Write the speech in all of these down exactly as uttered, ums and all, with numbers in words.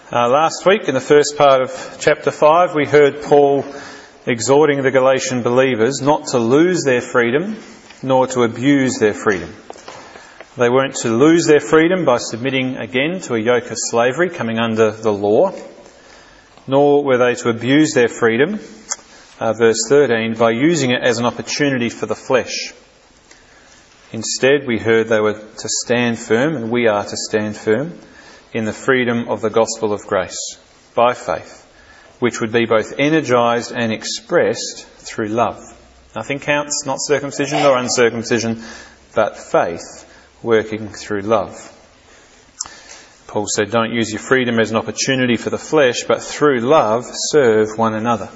Uh, last week, in the first part of chapter five, we heard Paul exhorting the Galatian believers not to lose their freedom, nor to abuse their freedom. They weren't to lose their freedom by submitting again to a yoke of slavery coming under the law, nor were they to abuse their freedom, uh, verse thirteen, by using it as an opportunity for the flesh. Instead, we heard they were to stand firm, and we are to stand firm, in the freedom of the gospel of grace, by faith, which would be both energised and expressed through love. Nothing counts, not circumcision nor uncircumcision, but faith working through love. Paul said, don't use your freedom as an opportunity for the flesh, but through love serve one another.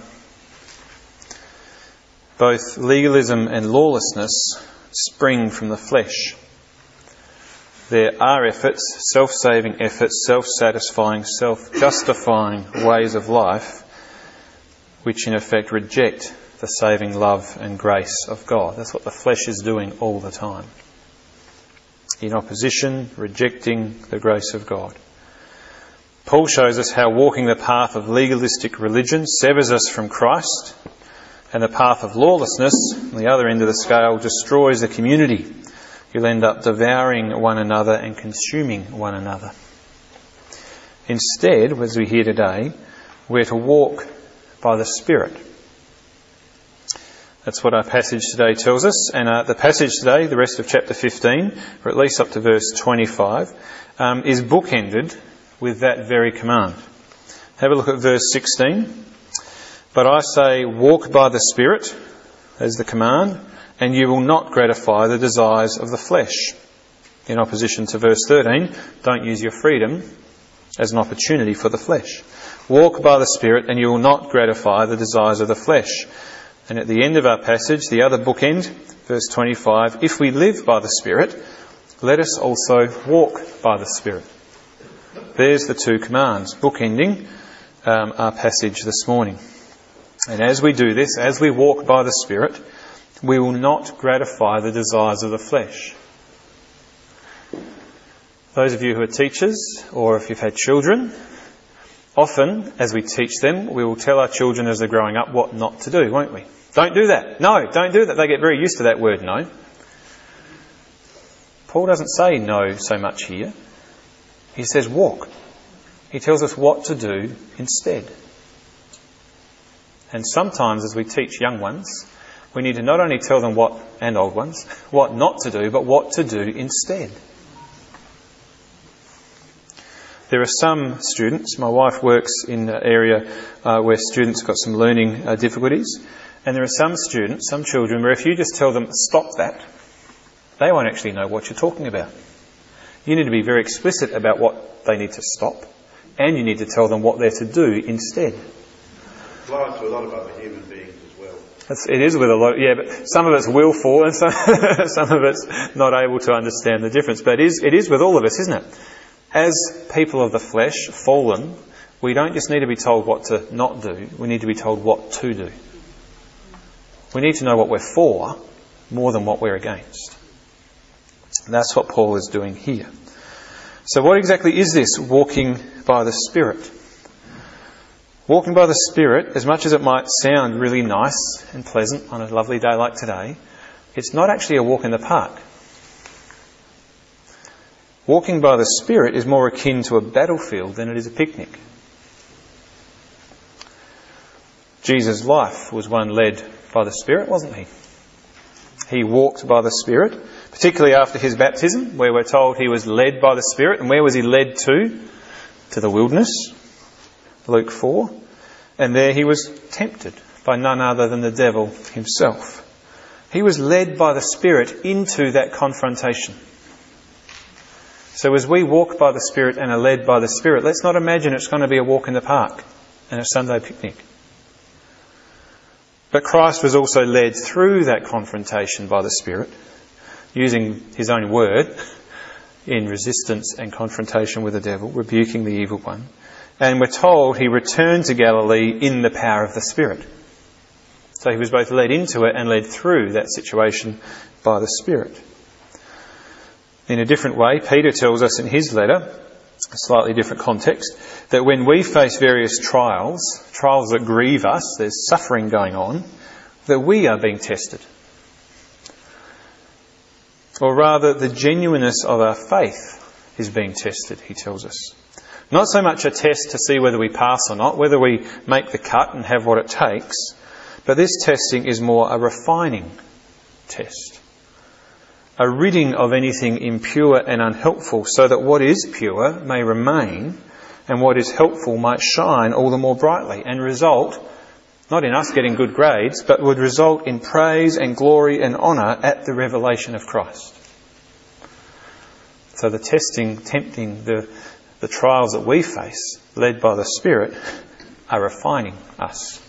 Both legalism and lawlessness spring from the flesh. There are efforts, self-saving efforts, self-satisfying, self-justifying ways of life which in effect reject the saving love and grace of God. That's what the flesh is doing all the time. In opposition, rejecting the grace of God. Paul shows us how walking the path of legalistic religion severs us from Christ, and the path of lawlessness, on the other end of the scale, destroys the community. You'll end up devouring one another and consuming one another. Instead, as we hear today, we're to walk by the Spirit. That's what our passage today tells us. And uh, the passage today, the rest of chapter fifteen, or at least up to verse twenty-five, um, is bookended with that very command. Have a look at verse sixteen. But I say, walk by the Spirit, as the command, and you will not gratify the desires of the flesh. In opposition to verse thirteen, don't use your freedom as an opportunity for the flesh. Walk by the Spirit and you will not gratify the desires of the flesh. And at the end of our passage, the other bookend, verse twenty-five, if we live by the Spirit, let us also walk by the Spirit. There's the two commands, bookending um, our passage this morning. And as we do this, as we walk by the Spirit, we will not gratify the desires of the flesh. Those of you who are teachers, or if you've had children, often as we teach them, we will tell our children as they're growing up what not to do, won't we? Don't do that. No, don't do that. They get very used to that word, no. Paul doesn't say no so much here. He says walk. He tells us what to do instead. And sometimes as we teach young ones, we need to not only tell them what, and old ones, what not to do, but what to do instead. There are some students, my wife works in an area uh, where students have got some learning uh, difficulties, and there are some students, some children, where if you just tell them, stop that, they won't actually know what you're talking about. You need to be very explicit about what they need to stop, and you need to tell them what they're to do instead. It applies to a lot of other human beings as well. It's, it is with a lot, yeah, but some of it's willful and some, some of it's not able to understand the difference. But it is, it is with all of us, isn't it? As people of the flesh, fallen, we don't just need to be told what to not do, we need to be told what to do. We need to know what we're for more than what we're against. And that's what Paul is doing here. So what exactly is this walking by the Spirit? Walking by the Spirit, as much as it might sound really nice and pleasant on a lovely day like today, it's not actually a walk in the park. Walking by the Spirit is more akin to a battlefield than it is a picnic. Jesus' life was one led by the Spirit, wasn't he? He walked by the Spirit, particularly after his baptism, where we're told he was led by the Spirit. And where was he led to? To the wilderness. Luke four. And there he was tempted by none other than the devil himself. He was led by the Spirit into that confrontation. So as we walk by the Spirit and are led by the Spirit, let's not imagine it's going to be a walk in the park and a Sunday picnic. But Christ was also led through that confrontation by the Spirit, using his own word in resistance and confrontation with the devil, rebuking the evil one. And we're told he returned to Galilee in the power of the Spirit. So he was both led into it and led through that situation by the Spirit. In a different way, Peter tells us in his letter a slightly different context, that when we face various trials, trials that grieve us, there's suffering going on, that we are being tested. Or rather, the genuineness of our faith is being tested, he tells us. Not so much a test to see whether we pass or not, whether we make the cut and have what it takes, but this testing is more a refining test. A ridding of anything impure and unhelpful, so that what is pure may remain and what is helpful might shine all the more brightly and result, not in us getting good grades, but would result in praise and glory and honour at the revelation of Christ. So the testing, tempting, the, the trials that we face, led by the Spirit, are refining us.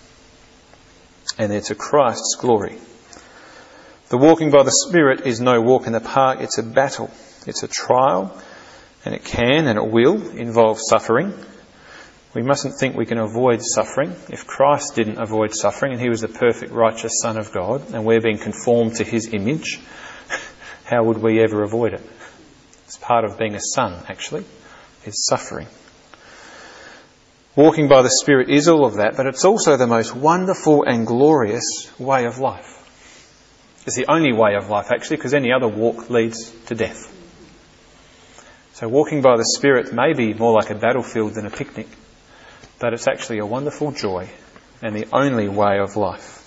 And they're to Christ's glory. The walking by the Spirit is no walk in the park, it's a battle. It's a trial, and it can and it will involve suffering. We mustn't think we can avoid suffering. If Christ didn't avoid suffering and he was the perfect righteous Son of God and we're being conformed to his image, how would we ever avoid it? It's part of being a son, actually, is suffering. Walking by the Spirit is all of that, but it's also the most wonderful and glorious way of life. It's the only way of life, actually, because any other walk leads to death. So walking by the Spirit may be more like a battlefield than a picnic, but it's actually a wonderful joy and the only way of life.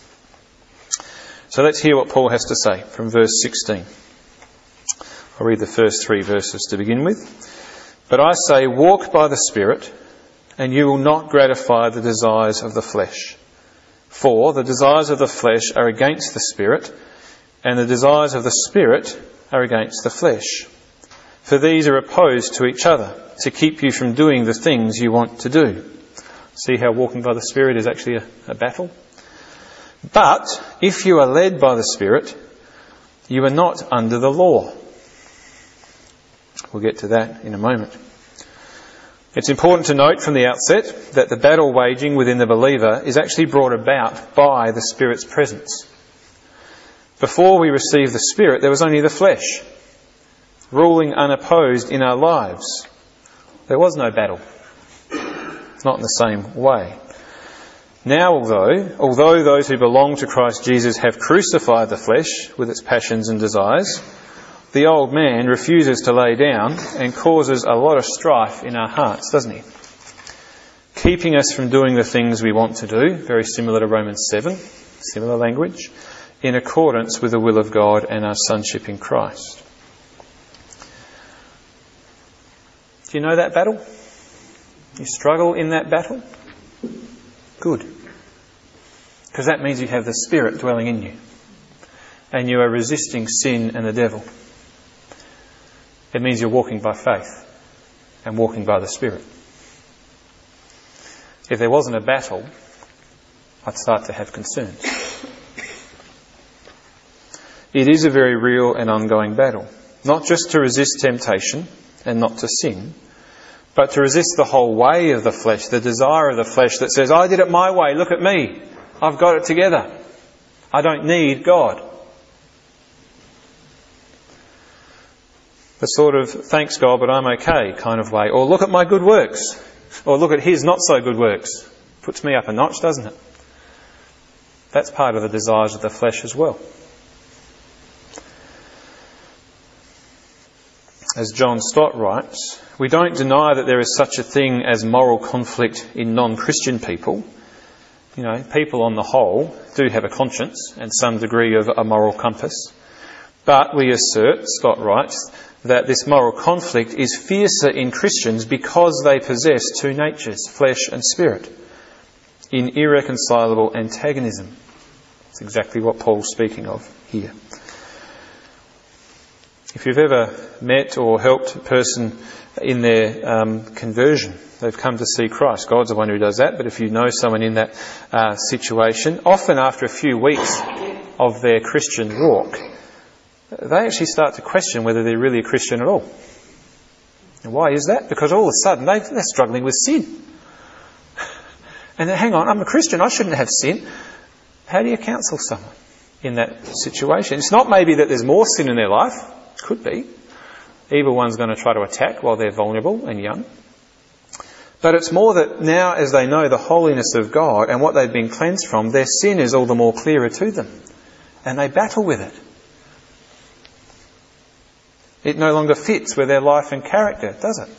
So let's hear what Paul has to say from verse sixteen. I'll read the first three verses to begin with. But I say, walk by the Spirit, and you will not gratify the desires of the flesh. For the desires of the flesh are against the Spirit, and the desires of the Spirit are against the flesh. For these are opposed to each other, to keep you from doing the things you want to do. See how walking by the Spirit is actually a, a battle? But if you are led by the Spirit, you are not under the law. We'll get to that in a moment. It's important to note from the outset that the battle waging within the believer is actually brought about by the Spirit's presence. Before we received the Spirit, there was only the flesh, ruling unopposed in our lives. There was no battle. Not in the same way. Now, although, although those who belong to Christ Jesus have crucified the flesh with its passions and desires, the old man refuses to lay down and causes a lot of strife in our hearts, doesn't he? Keeping us from doing the things we want to do, very similar to Romans seven, similar language, in accordance with the will of God and our sonship in Christ. Do you know that battle? You struggle in that battle? Good. Because that means you have the Spirit dwelling in you. And you are resisting sin and the devil. It means you're walking by faith and walking by the Spirit. If there wasn't a battle, I'd start to have concerns. It is a very real and ongoing battle. Not just to resist temptation and not to sin, but to resist the whole way of the flesh, the desire of the flesh that says, I did it my way, look at me, I've got it together. I don't need God. The sort of, thanks God, but I'm okay kind of way. Or look at my good works. Or look at his not so good works. Puts me up a notch, doesn't it? That's part of the desires of the flesh as well. As John Stott writes, we don't deny that there is such a thing as moral conflict in non-Christian people. You know, people on the whole do have a conscience and some degree of a moral compass. But we assert, Stott writes, that this moral conflict is fiercer in Christians because they possess two natures, flesh and spirit, in irreconcilable antagonism. That's exactly what Paul's speaking of here. If you've ever met or helped a person in their um, conversion, they've come to see Christ. God's the one who does that, but if you know someone in that uh, situation, often after a few weeks of their Christian walk, they actually start to question whether they're really a Christian at all. And why is that? Because all of a sudden they, they're struggling with sin. And then, hang on, I'm a Christian, I shouldn't have sin. How do you counsel someone in that situation? It's not maybe that there's more sin in their life. Could be. evil one's going to try to attack while they're vulnerable and young. But it's more that now, as they know the holiness of God and what they've been cleansed from, their sin is all the more clearer to them. And they battle with it. It no longer fits with their life and character, does it?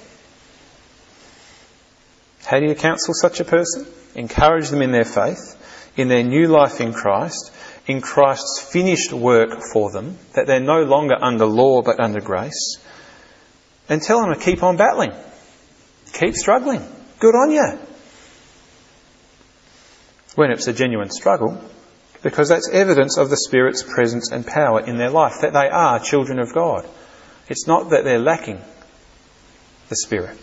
How do you counsel such a person? Encourage them in their faith, in their new life in Christ, in Christ's finished work for them, that they're no longer under law but under grace, and tell them to keep on battling. Keep struggling. Good on you. When it's a genuine struggle, because that's evidence of the Spirit's presence and power in their life, that they are children of God. It's not that they're lacking the Spirit.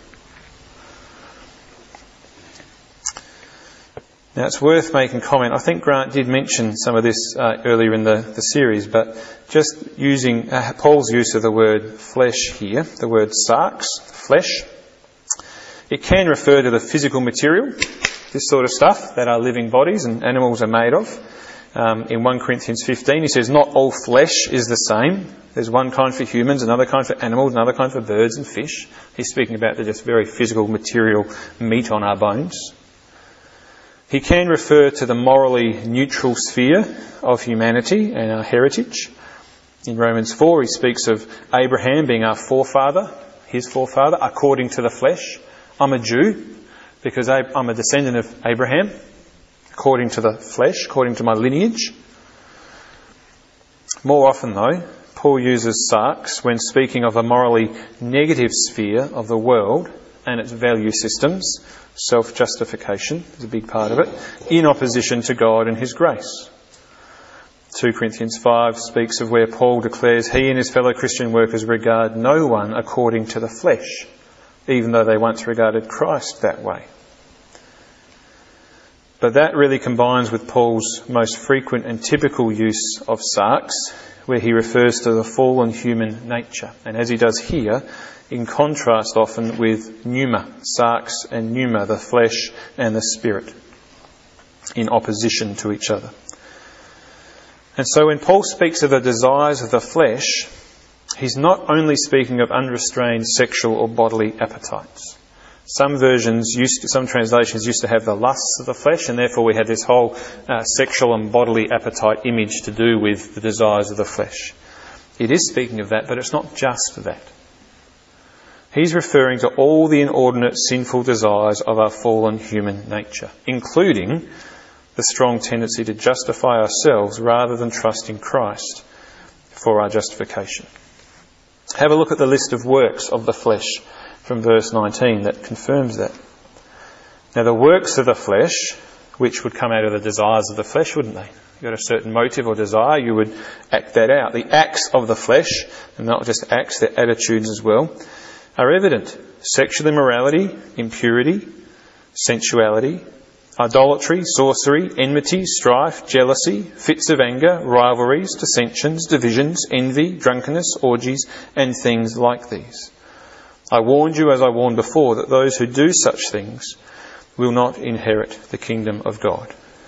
Now it's worth making comment. I think Grant did mention some of this uh, earlier in the, the series, but just using uh, Paul's use of the word flesh here, the word sarx, flesh, it can refer to the physical material, this sort of stuff that our living bodies and animals are made of. Um, in First Corinthians fifteen, he says, not all flesh is the same. There's one kind for humans, another kind for animals, another kind for birds and fish. He's speaking about the just very physical material meat on our bones. He can refer to the morally neutral sphere of humanity and our heritage. In Romans four, he speaks of Abraham being our forefather, his forefather, according to the flesh. I'm a Jew because I'm a descendant of Abraham, according to the flesh, according to my lineage. More often, though, Paul uses sarx when speaking of a morally negative sphere of the world and its value systems. Self-justification is a big part of it, in opposition to God and his grace. Second Corinthians five speaks of where Paul declares he and his fellow Christian workers regard no one according to the flesh, even though they once regarded Christ that way. But that really combines with Paul's most frequent and typical use of sarx, where he refers to the fallen human nature. And as he does here, in contrast often with pneuma, sarx and pneuma, the flesh and the spirit, in opposition to each other. And so when Paul speaks of the desires of the flesh, he's not only speaking of unrestrained sexual or bodily appetites. Some versions, used to, some translations used to have the lusts of the flesh, and therefore we had this whole uh, sexual and bodily appetite image to do with the desires of the flesh. It is speaking of that, but it's not just that. He's referring to all the inordinate sinful desires of our fallen human nature, including the strong tendency to justify ourselves rather than trust in Christ for our justification. Have a look at the list of works of the flesh from verse nineteen that confirms that. Now the works of the flesh, which would come out of the desires of the flesh, wouldn't they? You've got a certain motive or desire, you would act that out. The acts of the flesh, and not just acts, they're attitudes as well, are evident. Sexual immorality, impurity, sensuality, idolatry, sorcery, enmity, strife, jealousy, fits of anger, rivalries, dissensions, divisions, envy, drunkenness, orgies, and things like these. I warned you, as I warned before, that those who do such things will not inherit the kingdom of God.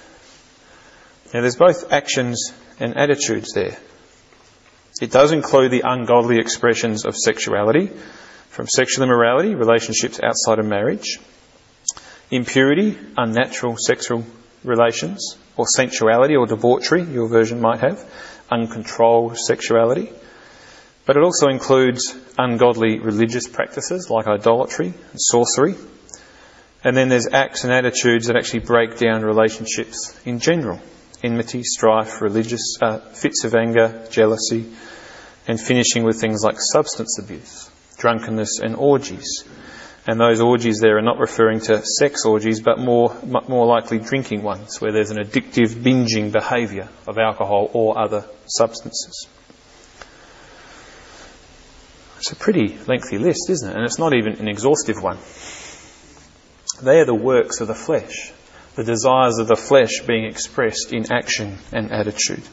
Now there's both actions and attitudes there. It does include the ungodly expressions of sexuality, from sexual immorality, relationships outside of marriage, impurity, unnatural sexual relations, or sensuality or debauchery, your version might have, uncontrolled sexuality. But it also includes ungodly religious practices like idolatry and sorcery. And then there's acts and attitudes that actually break down relationships in general. Enmity, strife, religious uh, fits of anger, jealousy, and finishing with things like substance abuse, drunkenness and orgies. And those orgies there are not referring to sex orgies, but more more likely drinking ones, where there's an addictive binging behaviour of alcohol or other substances. It's a pretty lengthy list, isn't it? And it's not even an exhaustive one. They are the works of the flesh, the desires of the flesh being expressed in action and attitude.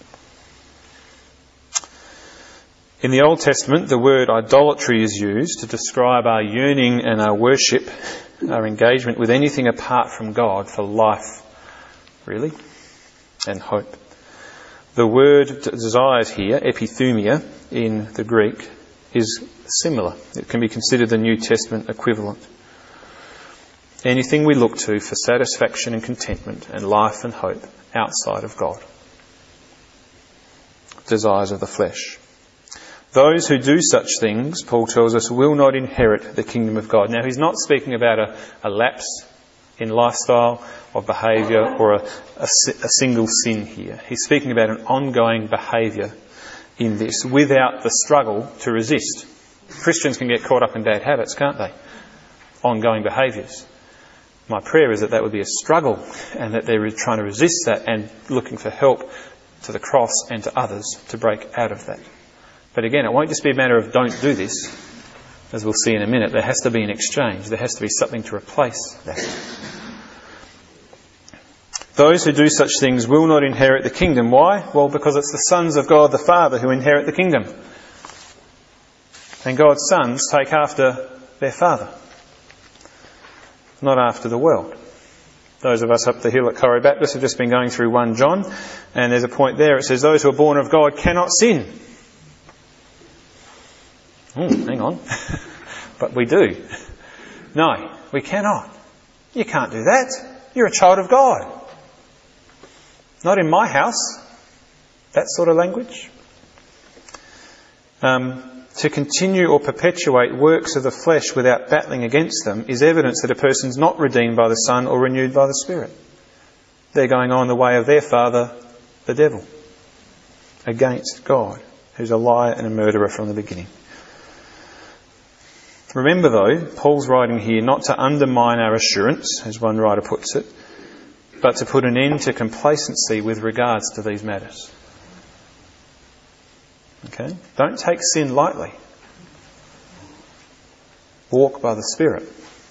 In the Old Testament, the word idolatry is used to describe our yearning and our worship, our engagement with anything apart from God for life, really, and hope. The word desires here, epithumia, in the Greek, is similar. It can be considered the New Testament equivalent. Anything we look to for satisfaction and contentment and life and hope outside of God. Desires of the flesh. Those who do such things, Paul tells us, will not inherit the kingdom of God. Now, he's not speaking about a, a lapse in lifestyle or behaviour or a, a, a single sin here. He's speaking about an ongoing behaviour in this without the struggle to resist. Christians can get caught up in bad habits, can't they? Ongoing behaviours. My prayer is that that would be a struggle and that they're trying to resist that and looking for help to the cross and to others to break out of that. But again, it won't just be a matter of don't do this, as we'll see in a minute. There has to be an exchange. There has to be something to replace that. Those who do such things will not inherit the kingdom. Why? Well, because it's the sons of God the Father who inherit the kingdom. And God's sons take after their Father, not after the world. Those of us up the hill at Corrie Baptist have just been going through First John, and there's a point there. It says, those who are born of God cannot sin. Oh, hang on. But we do. No, we cannot. You can't do that. You're a child of God. Not in my house. That sort of language. Um, to continue or perpetuate works of the flesh without battling against them is evidence that a person's not redeemed by the Son or renewed by the Spirit. They're going on the way of their father, the devil, against God, who's a liar and a murderer from the beginning. Remember though, Paul's writing here not to undermine our assurance, as one writer puts it, but to put an end to complacency with regards to these matters. Okay? Don't take sin lightly. Walk by the Spirit.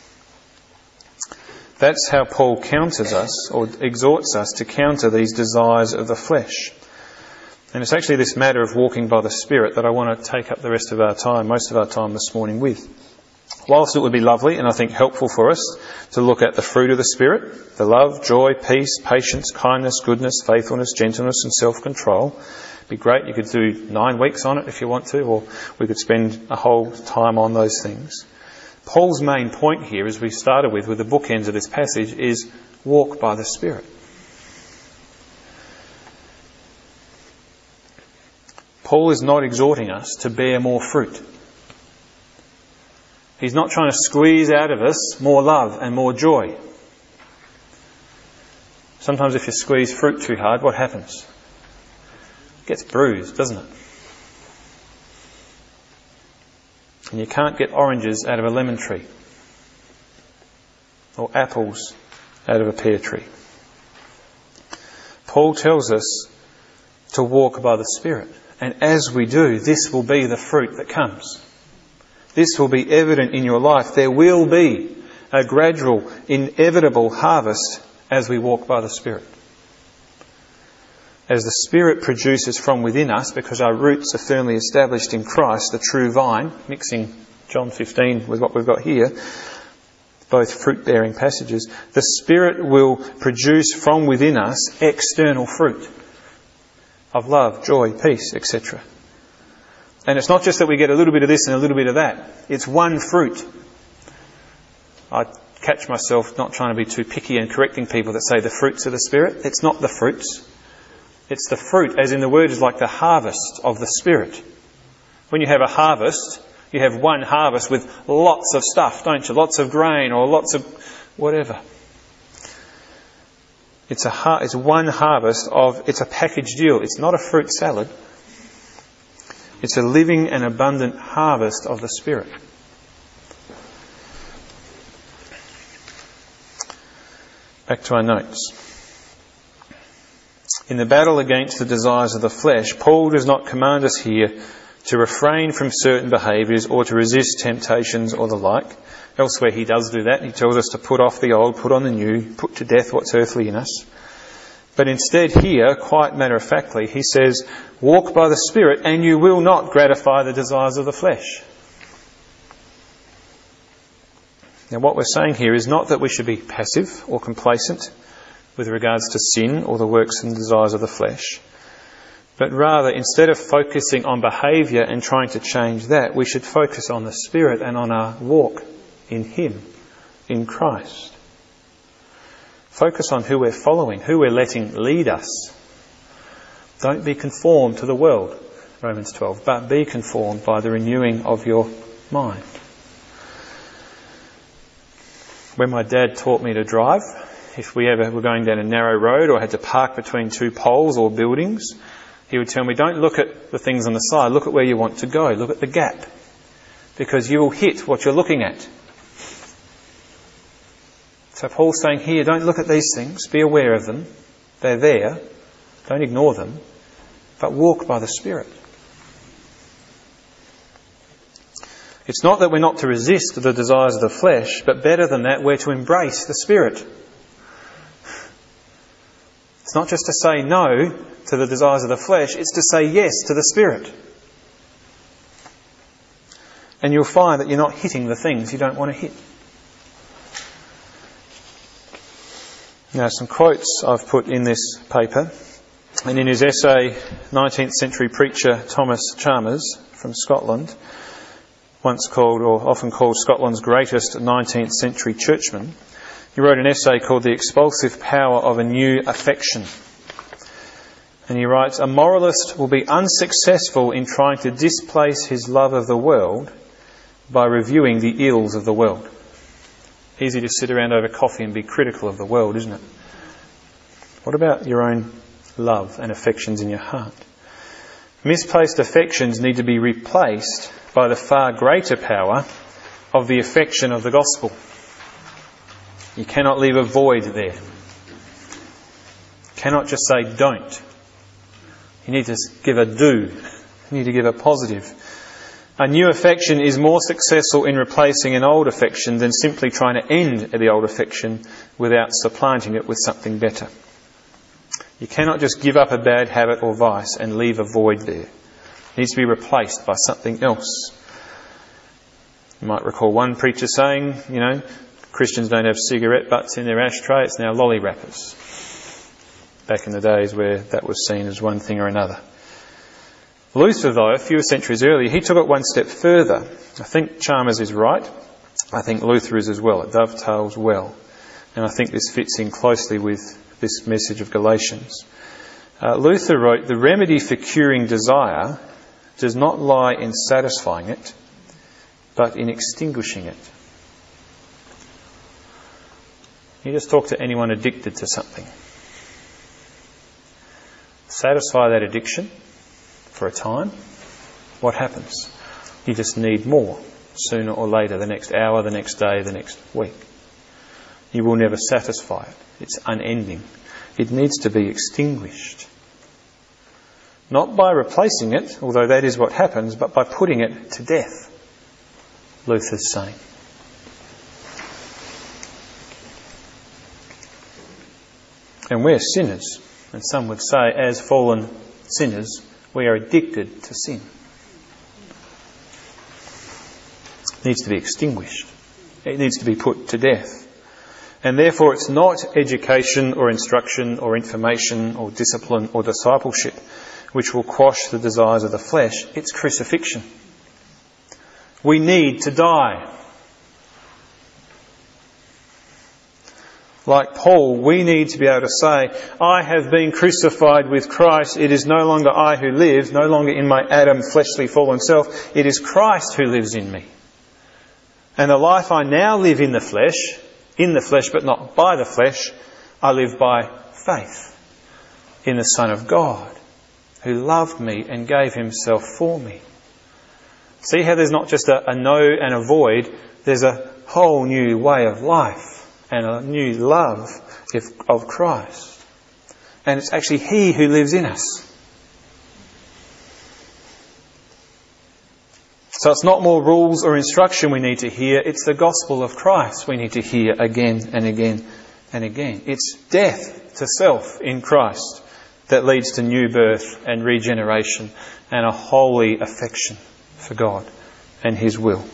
That's how Paul counters us, or exhorts us to counter these desires of the flesh. And it's actually this matter of walking by the Spirit that I want to take up the rest of our time, most of our time this morning with. Whilst it would be lovely and I think helpful for us to look at the fruit of the Spirit, the love, joy, peace, patience, kindness, goodness, faithfulness, gentleness and self-control. It'd be great, you could do nine weeks on it if you want to, or we could spend a whole time on those things. Paul's main point here, as we started with, with the bookends of this passage, is walk by the Spirit. Paul is not exhorting us to bear more fruit. He's not trying to squeeze out of us more love and more joy. Sometimes if you squeeze fruit too hard, what happens? It gets bruised, doesn't it? And you can't get oranges out of a lemon tree, or apples out of a pear tree. Paul tells us to walk by the Spirit. And as we do, this will be the fruit that comes. This will be evident in your life. There will be a gradual, inevitable harvest as we walk by the Spirit. As the Spirit produces from within us, because our roots are firmly established in Christ, the true vine, mixing John fifteen with what we've got here, both fruit-bearing passages, the Spirit will produce from within us external fruit of love, joy, peace, et cetera. And it's not just that we get a little bit of this and a little bit of that. It's one fruit. I catch myself not trying to be too picky and correcting people that say the fruits of the Spirit. It's not the fruits. It's the fruit, as in the word is like the harvest of the Spirit. When you have a harvest, you have one harvest with lots of stuff, don't you? Lots of grain or lots of whatever. It's a har- it's one harvest of, it's a package deal. It's not a fruit salad. It's a living and abundant harvest of the Spirit. Back to our notes. In the battle against the desires of the flesh, Paul does not command us here to refrain from certain behaviours or to resist temptations or the like. Elsewhere he does do that. He tells us to put off the old, put on the new, put to death what's earthly in us. But instead here, quite matter-of-factly, he says, walk by the Spirit and you will not gratify the desires of the flesh. Now what we're saying here is not that we should be passive or complacent with regards to sin or the works and desires of the flesh, But rather, instead of focusing on behaviour and trying to change that, we should focus on the Spirit and on our walk in Him, in Christ. Focus on who we're following, who we're letting lead us. Don't be conformed to the world, Romans twelve, but be conformed by the renewing of your mind. When my dad taught me to drive, if we ever were going down a narrow road or had to park between two poles or buildings, he would tell me, don't look at the things on the side, look at where you want to go, look at the gap, because you will hit what you're looking at. So Paul's saying here, don't look at these things, be aware of them, they're there, don't ignore them, but walk by the Spirit. It's not that we're not to resist the desires of the flesh, but better than that, we're to embrace the Spirit. It's not just to say no to the desires of the flesh, it's to say yes to the Spirit. And you'll find that you're not hitting the things you don't want to hit. Now, some quotes I've put in this paper. And in his essay, nineteenth century preacher Thomas Chalmers from Scotland, once called, or often called, Scotland's greatest nineteenth century churchman, he wrote an essay called The Expulsive Power of a New Affection. And he writes, a moralist will be unsuccessful in trying to displace his love of the world by reviewing the ills of the world. Easy to sit around over coffee and be critical of the world, isn't it? What about your own love and affections in your heart? Misplaced affections need to be replaced by the far greater power of the affection of the gospel. You cannot leave a void there. You cannot just say don't. You need to give a do. You need to give a positive. A new affection is more successful in replacing an old affection than simply trying to end the old affection without supplanting it with something better. You cannot just give up a bad habit or vice and leave a void there. It needs to be replaced by something else. You might recall one preacher saying, you know, Christians don't have cigarette butts in their ashtray, it's now lolly wrappers. Back in the days where that was seen as one thing or another. Luther, though, a few centuries earlier, he took it one step further. I think Chalmers is right. I think Luther is as well. It dovetails well. And I think this fits in closely with this message of Galatians. Uh, Luther wrote, the remedy for curing desire does not lie in satisfying it, but in extinguishing it. You just talk to anyone addicted to something. Satisfy that addiction for a time. What happens? You just need more sooner or later, the next hour, the next day, the next week. You will never satisfy it. It's unending. It needs to be extinguished. Not by replacing it, although that is what happens, but by putting it to death, Luther's saying. And we're sinners. And some would say, as fallen sinners, we are addicted to sin. It needs to be extinguished. It needs to be put to death. And therefore it's not education or instruction or information or discipline or discipleship which will quash the desires of the flesh. It's crucifixion. We need to die. Like Paul, we need to be able to say, I have been crucified with Christ. It is no longer I who live, no longer in my Adam fleshly fallen self. It is Christ who lives in me. And the life I now live in the flesh, in the flesh but not by the flesh, I live by faith in the Son of God, who loved me and gave himself for me. See how there's not just a, a no and a void, there's a whole new way of life. And a new love of Christ. And it's actually He who lives in us. So it's not more rules or instruction we need to hear. It's the gospel of Christ we need to hear again and again and again. It's death to self in Christ that leads to new birth and regeneration and a holy affection for God and His will.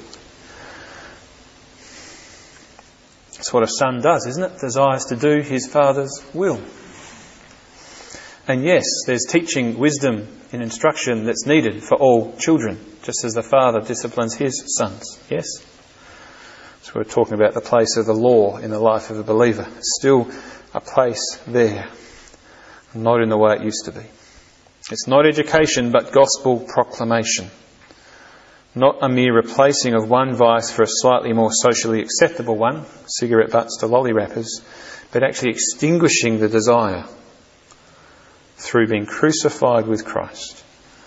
It's what a son does, isn't it? Desires to do his father's will. And yes, there's teaching, wisdom and instruction that's needed for all children, just as the Father disciplines his sons. Yes? So we're talking about the place of the law in the life of a believer. Still a place there, not in the way it used to be. It's not education, but gospel proclamation. Not a mere replacing of one vice for a slightly more socially acceptable one, cigarette butts to lolly wrappers, but actually extinguishing the desire through being crucified with Christ.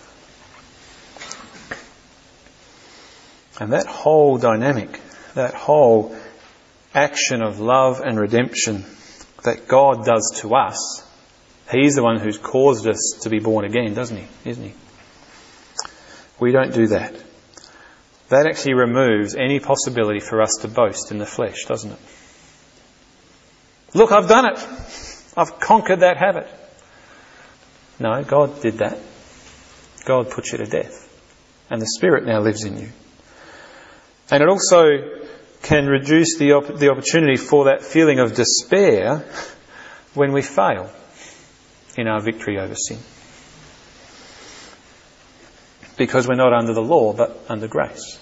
And that whole dynamic, that whole action of love and redemption that God does to us, He's the one who's caused us to be born again, doesn't He? Isn't He? We don't do that. That actually removes any possibility for us to boast in the flesh, doesn't it? Look, I've done it. I've conquered that habit. No, God did that. God put you to death. And the Spirit now lives in you. And it also can reduce the, op- the opportunity for that feeling of despair when we fail in our victory over sin. Because we're not under the law, but under grace.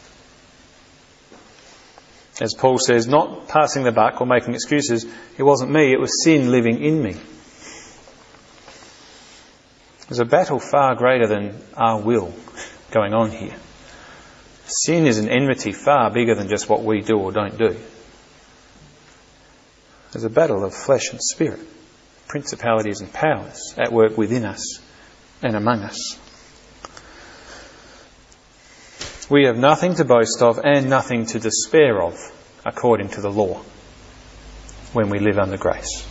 As Paul says, not passing the buck or making excuses, it wasn't me, it was sin living in me. There's a battle far greater than our will going on here. Sin is an enmity far bigger than just what we do or don't do. There's a battle of flesh and spirit, principalities and powers at work within us and among us. We have nothing to boast of and nothing to despair of, according to the law, when we live under grace.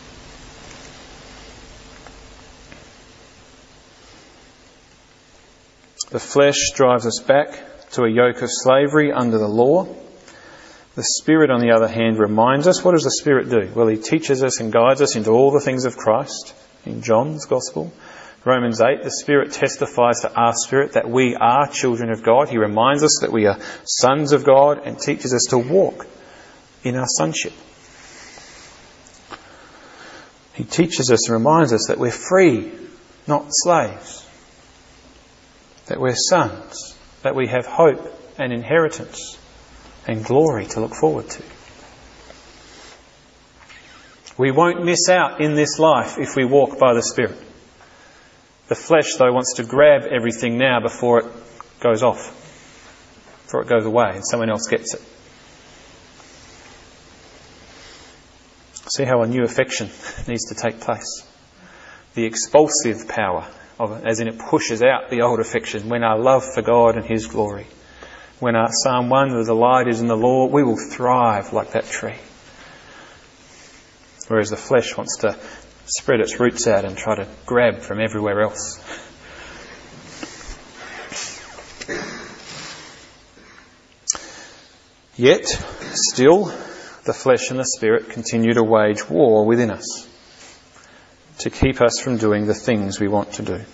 The flesh drives us back to a yoke of slavery under the law. The Spirit, on the other hand, reminds us. What does the Spirit do? Well, He teaches us and guides us into all the things of Christ in John's Gospel. Romans eight, the Spirit testifies to our spirit that we are children of God. He reminds us that we are sons of God and teaches us to walk in our sonship. He teaches us and reminds us that we're free, not slaves. That we're sons. That we have hope and inheritance and glory to look forward to. We won't miss out in this life if we walk by the Spirit. The flesh, though, wants to grab everything now before it goes off, before it goes away and someone else gets it. See how a new affection needs to take place. The expulsive power of it, as in it pushes out the old affection, when our love for God and His glory. When our Psalm one, the delight is in the law, we will thrive like that tree. Whereas the flesh wants to spread its roots out and try to grab from everywhere else. Yet, still, the flesh and the Spirit continue to wage war within us to keep us from doing the things we want to do.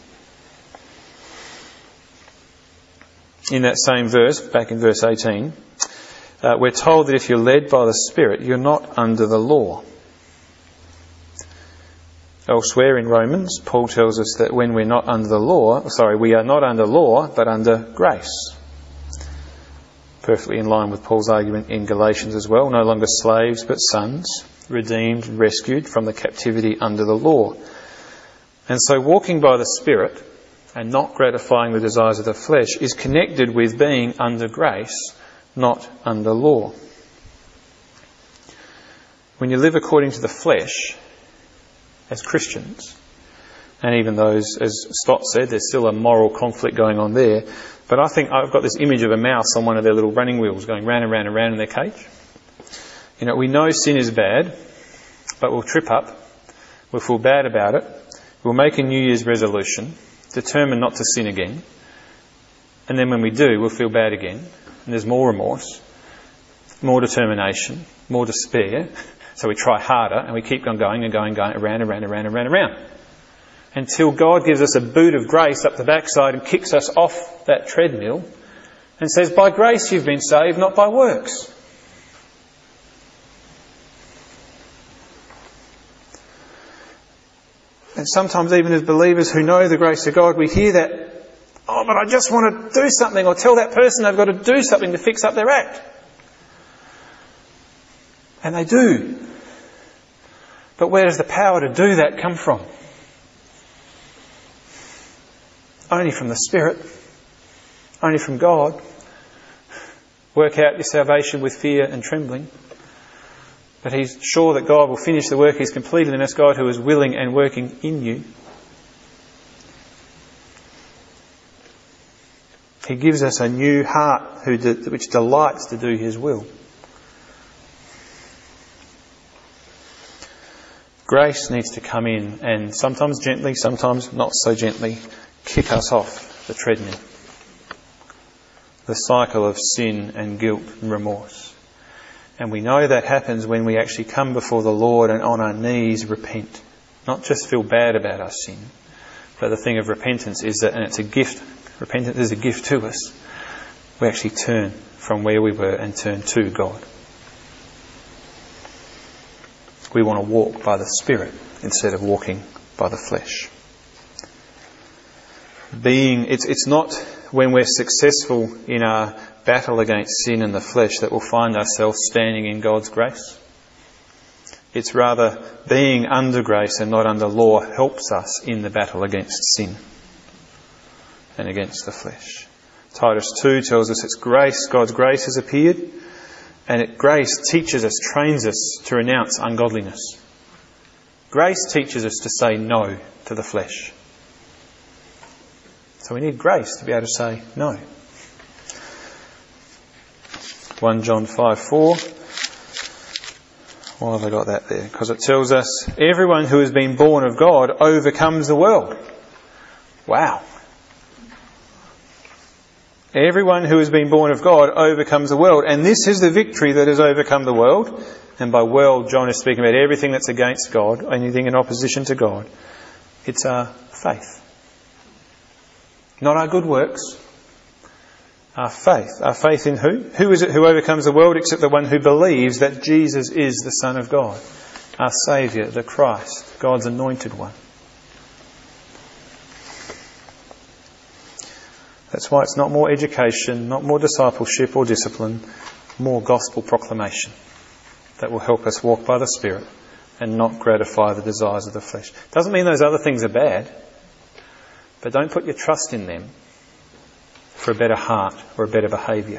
In that same verse, back in verse eighteen, uh, we're told that if you're led by the Spirit, you're not under the law. Elsewhere in Romans, Paul tells us that when we're not under the law, sorry, we are not under law, but under grace. Perfectly in line with Paul's argument in Galatians as well. No longer slaves, but sons, redeemed and rescued from the captivity under the law. And so walking by the Spirit and not gratifying the desires of the flesh is connected with being under grace, not under law. When you live according to the flesh, as Christians, and even those, as Stott said, there's still a moral conflict going on there. But I think I've got this image of a mouse on one of their little running wheels going round and round and round in their cage. You know, we know sin is bad, but we'll trip up, we'll feel bad about it, we'll make a New Year's resolution, determine not to sin again, and then when we do, we'll feel bad again, and there's more remorse, more determination, more despair. So we try harder and we keep on going and going and going around and around and around and around and around. Until God gives us a boot of grace up the backside and kicks us off that treadmill and says, by grace you've been saved, not by works. And sometimes even as believers who know the grace of God, we hear that, oh, but I just want to do something, or tell that person they've got to do something to fix up their act. And they do. But where does the power to do that come from? Only from the Spirit. Only from God. Work out your salvation with fear and trembling. But he's sure that God will finish the work he's completed in us, God who is willing and working in you. He gives us a new heart who de- which delights to do his will. Grace needs to come in and sometimes gently, sometimes not so gently, kick us off the treadmill. The cycle of sin and guilt and remorse. And we know that happens when we actually come before the Lord and on our knees repent. Not just feel bad about our sin, but the thing of repentance is that, and it's a gift, repentance is a gift to us, we actually turn from where we were and turn to God. We want to walk by the Spirit instead of walking by the flesh. Being, it's, it's not when we're successful in our battle against sin and the flesh that we'll find ourselves standing in God's grace. It's rather being under grace and not under law helps us in the battle against sin and against the flesh. Titus two tells us it's grace, God's grace has appeared, and it, grace teaches us, trains us to renounce ungodliness. Grace teaches us to say no to the flesh. So we need grace to be able to say no. First John five four. Why have I got that there? Because it tells us everyone who has been born of God overcomes the world. Wow. Everyone who has been born of God overcomes the world. And this is the victory that has overcome the world. And by world, John is speaking about everything that's against God, anything in opposition to God. It's our faith. Not our good works. Our faith. Our faith in who? Who is it who overcomes the world except the one who believes that Jesus is the Son of God, our Saviour, the Christ, God's anointed one. That's why it's not more education, not more discipleship or discipline, more gospel proclamation that will help us walk by the Spirit and not gratify the desires of the flesh. Doesn't mean those other things are bad, but don't put your trust in them for a better heart or a better behaviour.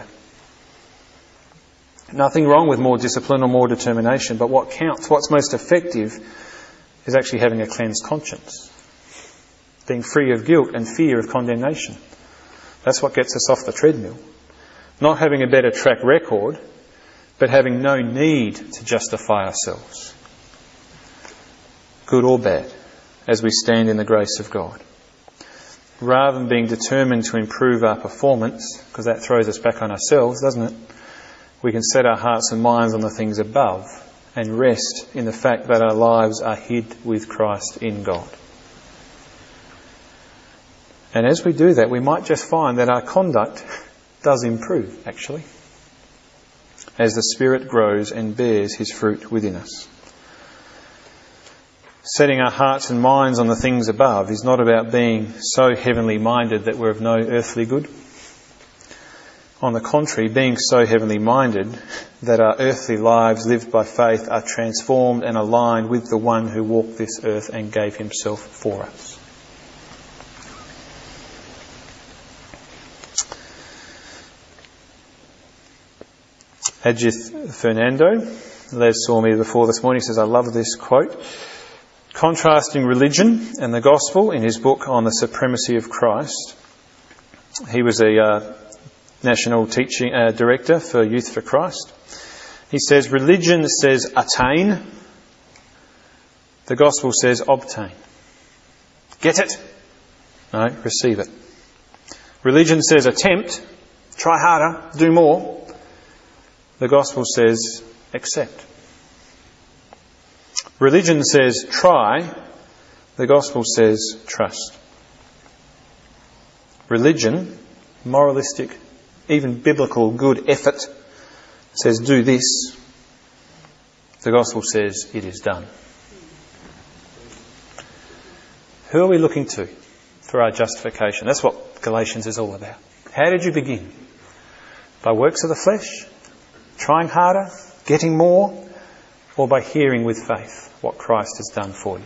Nothing wrong with more discipline or more determination, but what counts, what's most effective, is actually having a cleansed conscience. Being free of guilt and fear of condemnation. That's what gets us off the treadmill. Not having a better track record, but having no need to justify ourselves, good or bad, as we stand in the grace of God. Rather than being determined to improve our performance, because that throws us back on ourselves, doesn't it? We can set our hearts and minds on the things above and rest in the fact that our lives are hid with Christ in God. And as we do that, we might just find that our conduct does improve, actually, as the Spirit grows and bears his fruit within us. Setting our hearts and minds on the things above is not about being so heavenly minded that we're of no earthly good. On the contrary, being so heavenly minded that our earthly lives lived by faith are transformed and aligned with the one who walked this earth and gave himself for us. Adjith Fernando, Les saw me before this morning, says, I love this quote. Contrasting religion and the gospel in his book on the supremacy of Christ. He was a uh, national teaching uh, director for Youth for Christ. He says, religion says attain. The gospel says obtain. Get it? No, receive it. Religion says attempt. Try harder. Do more. The gospel says accept. Religion says try. The gospel says trust. Religion, moralistic, even biblical good effort, says do this. The gospel says it is done. Who are we looking to for our justification? That's what Galatians is all about. How did you begin? By works of the flesh? Trying harder? Getting more? Or by hearing with faith what Christ has done for you?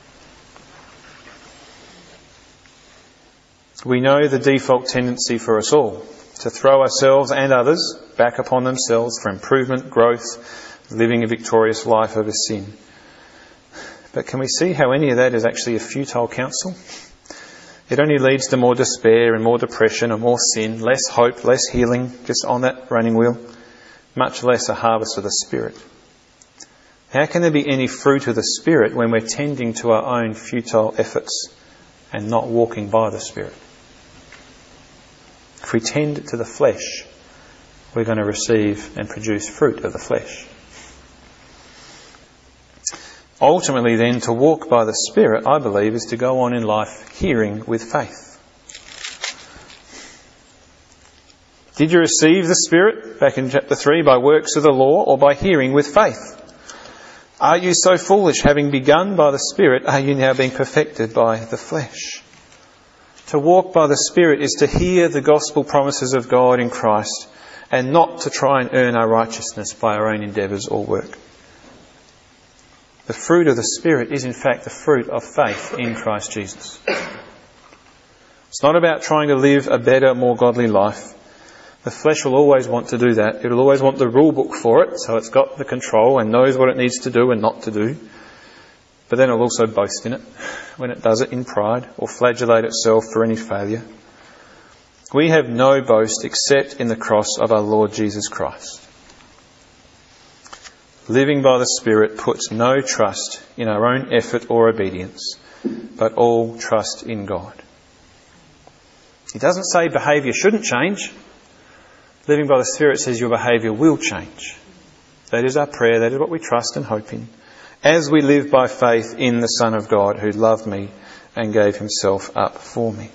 We know the default tendency for us all to throw ourselves and others back upon themselves for improvement, growth, living a victorious life over sin. But can we see how any of that is actually a futile counsel? It only leads to more despair and more depression and more sin, less hope, less healing, just on that running wheel, much less a harvest of the Spirit. How can there be any fruit of the Spirit when we're tending to our own futile efforts and not walking by the Spirit? If we tend to the flesh, we're going to receive and produce fruit of the flesh. Ultimately then, to walk by the Spirit, I believe, is to go on in life hearing with faith. Did you receive the Spirit, back in chapter three, by works of the law or by hearing with faith? Are you so foolish, having begun by the Spirit, are you now being perfected by the flesh? To walk by the Spirit is to hear the gospel promises of God in Christ and not to try and earn our righteousness by our own endeavours or work. The fruit of the Spirit is in fact the fruit of faith in Christ Jesus. It's not about trying to live a better, more godly life. The flesh will always want to do that. It will always want the rule book for it, so it's got the control and knows what it needs to do and not to do. But then it will also boast in it when it does it in pride or flagellate itself for any failure. We have no boast except in the cross of our Lord Jesus Christ. Living by the Spirit puts no trust in our own effort or obedience, but all trust in God. He doesn't say behaviour shouldn't change. Living by the Spirit says your behaviour will change. That is our prayer, that is what we trust and hope in, as we live by faith in the Son of God who loved me and gave himself up for me.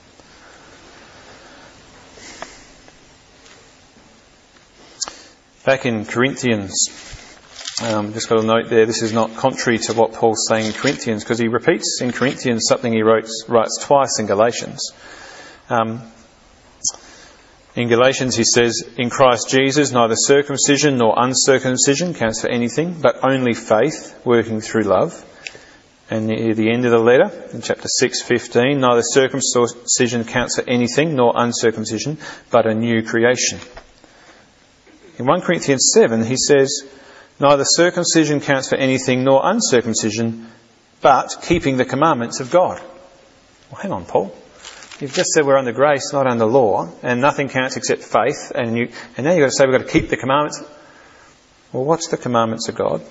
Back in Corinthians, um, just got a note there, this is not contrary to what Paul's saying in Corinthians, because he repeats in Corinthians something he writes, writes twice in Galatians. Um, in Galatians he says, in Christ Jesus neither circumcision nor uncircumcision counts for anything, but only faith working through love. And near the end of the letter, in chapter six fifteen, neither circumcision counts for anything nor uncircumcision, but a new creation. In First Corinthians seven he says, neither circumcision counts for anything nor uncircumcision, but keeping the commandments of God. Well, hang on, Paul. You've just said we're under grace, not under law, and nothing counts except faith, and you, and now you've got to say we've got to keep the commandments. Well, what's the commandments of God?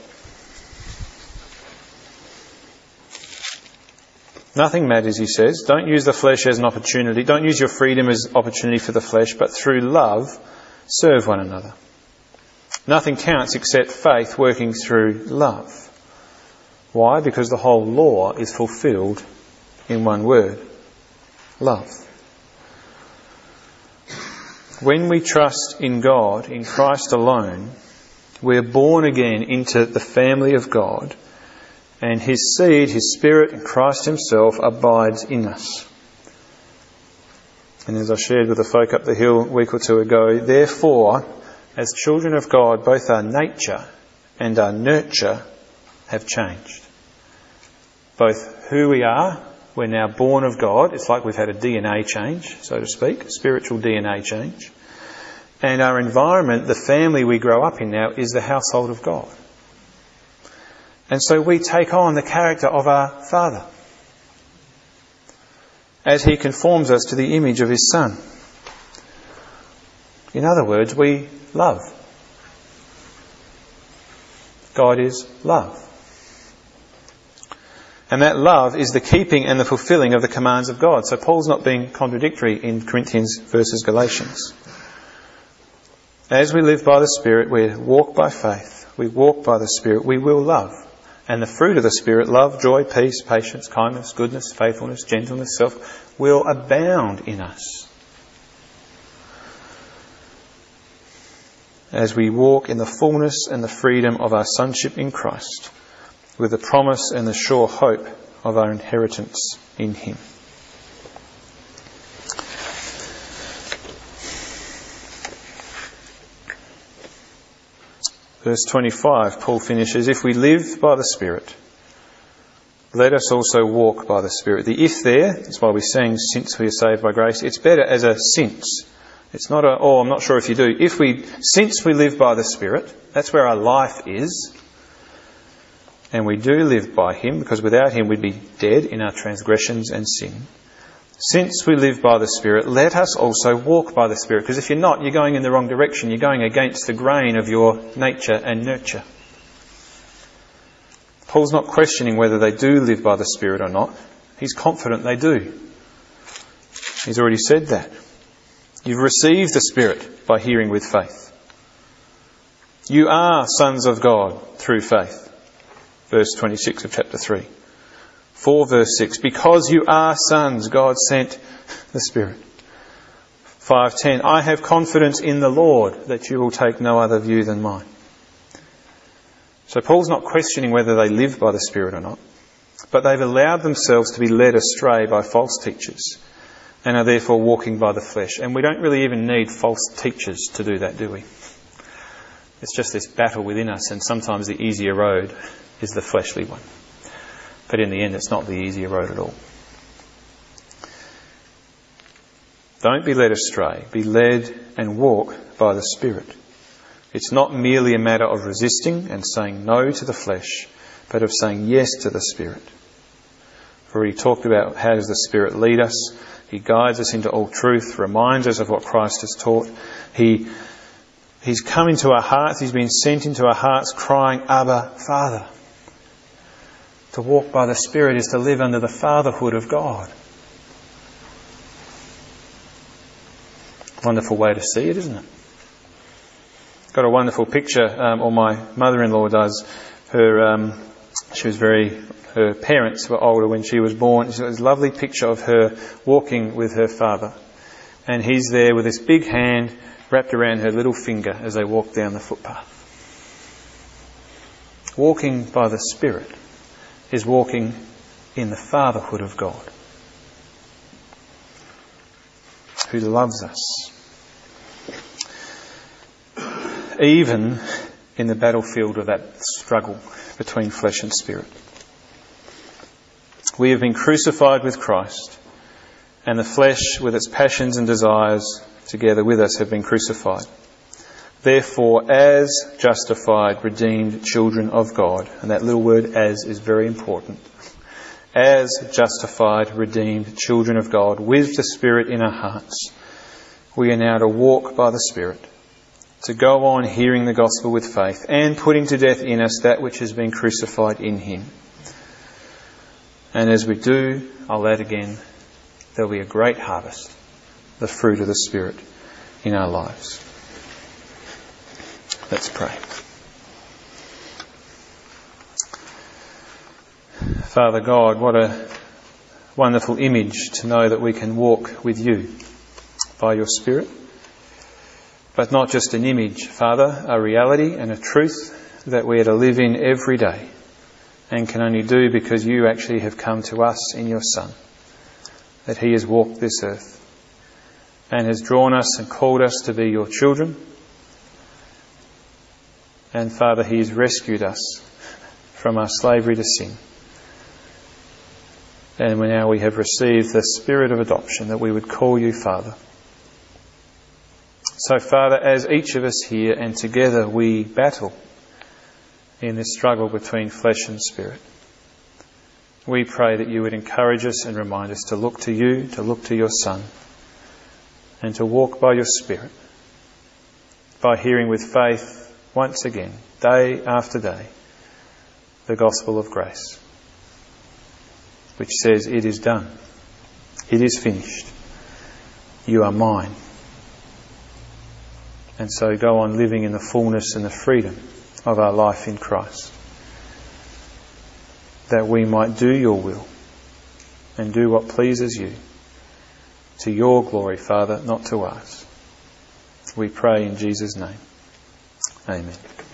Nothing matters, he says. Don't use the flesh as an opportunity. Don't use your freedom as opportunity for the flesh, but through love, serve one another. Nothing counts except faith working through love. Why? Because the whole law is fulfilled in one word. Love. When we trust in God, in Christ alone, we're born again into the family of God, and his seed, his Spirit, and Christ himself abides in us. And as I shared with the folk up the hill a week or two ago, therefore, as children of God, both our nature and our nurture have changed. Both who we are, we're now born of God. It's like we've had a D N A change, so to speak, a spiritual D N A change. And our environment, the family we grow up in now, is the household of God. And so we take on the character of our Father as he conforms us to the image of his Son. In other words, we love. God is love. And that love is the keeping and the fulfilling of the commands of God. So Paul's not being contradictory in Corinthians versus Galatians. As we live by the Spirit, we walk by faith. We walk by the Spirit. We will love. And the fruit of the Spirit, love, joy, peace, patience, kindness, goodness, faithfulness, gentleness, self, will abound in us. As we walk in the fullness and the freedom of our sonship in Christ, with the promise and the sure hope of our inheritance in him. Verse twenty-five, Paul finishes, if we live by the Spirit, let us also walk by the Spirit. The if there, that's why we sing, since we are saved by grace, it's better as a since. It's not a, oh, I'm not sure if you do. If we, since we live by the Spirit, that's where our life is, and we do live by him, because without him we'd be dead in our transgressions and sin. Since we live by the Spirit, let us also walk by the Spirit. Because if you're not, you're going in the wrong direction. You're going against the grain of your nature and nurture. Paul's not questioning whether they do live by the Spirit or not. He's confident they do. He's already said that. You've received the Spirit by hearing with faith. You are sons of God through faith. Verse twenty-six of chapter three. four verse six, because you are sons, God sent the Spirit. five ten, I have confidence in the Lord that you will take no other view than mine. So Paul's not questioning whether they live by the Spirit or not, but they've allowed themselves to be led astray by false teachers and are therefore walking by the flesh. And we don't really even need false teachers to do that, do we? It's just this battle within us, and sometimes the easier road is the fleshly one. But in the end, it's not the easier road at all. Don't be led astray. Be led and walk by the Spirit. It's not merely a matter of resisting and saying no to the flesh, but of saying yes to the Spirit. I've already talked about how does the Spirit lead us. He guides us into all truth, reminds us of what Christ has taught. He, he's come into our hearts. He's been sent into our hearts crying, Abba, Father. To walk by the Spirit is to live under the fatherhood of God. Wonderful way to see it, isn't it? Got a wonderful picture, um, or my mother-in-law does. Her, um, she was very, her parents were older when she was born. She's got this lovely picture of her walking with her father. And he's there with this big hand wrapped around her little finger as they walk down the footpath. Walking by the Spirit is walking in the fatherhood of God, who loves us, even in the battlefield of that struggle between flesh and spirit. We have been crucified with Christ, and the flesh with its passions and desires together with us have been crucified. Therefore, as justified, redeemed children of God, and that little word as is very important, as justified, redeemed children of God, with the Spirit in our hearts, we are now to walk by the Spirit, to go on hearing the gospel with faith, and putting to death in us that which has been crucified in him. And as we do, I'll add again, there'll be a great harvest, the fruit of the Spirit in our lives. Let's pray. Father God, what a wonderful image to know that we can walk with you by your Spirit. But not just an image, Father, a reality and a truth that we are to live in every day and can only do because you actually have come to us in your Son, that he has walked this earth and has drawn us and called us to be your children. And Father, he has rescued us from our slavery to sin. And now we have received the Spirit of adoption that we would call you Father. So Father, as each of us here and together we battle in this struggle between flesh and spirit, we pray that you would encourage us and remind us to look to you, to look to your Son, and to walk by your Spirit, by hearing with faith once again, day after day, the gospel of grace, which says, it is done, it is finished, you are mine. And so go on living in the fullness and the freedom of our life in Christ, that we might do your will and do what pleases you, to your glory, Father, not to ours. We pray in Jesus' name. Amen.